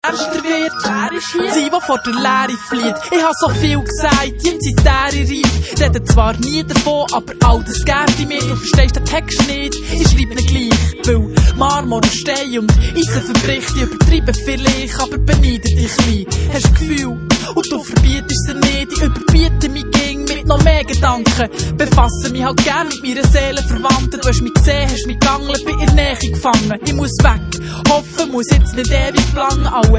ernster wird. Sie, die vor der Leere flieht. Ich hab so viel gesagt, jetzt sind Täre reif. Reden zwar nie davon, aber all das gärt in mir. Du verstehst den Text nicht, ich schreibe ihn gleich. Weil Marmor und Stein und Eisen verbricht. Ich übertreibe vielleicht, aber beneide dich klein. Hast du Gefühl? Und du verbietest sie nicht. Ich überbiete mich ging mit noch mehr Gedanken. Befasse mich halt gern mit meiner Seelenverwandten. Du hast mich gesehen, hast mich gegangen, bin in der Nähe gefangen. Ich muss weg, hoffen muss jetzt nicht ewig lang. Alle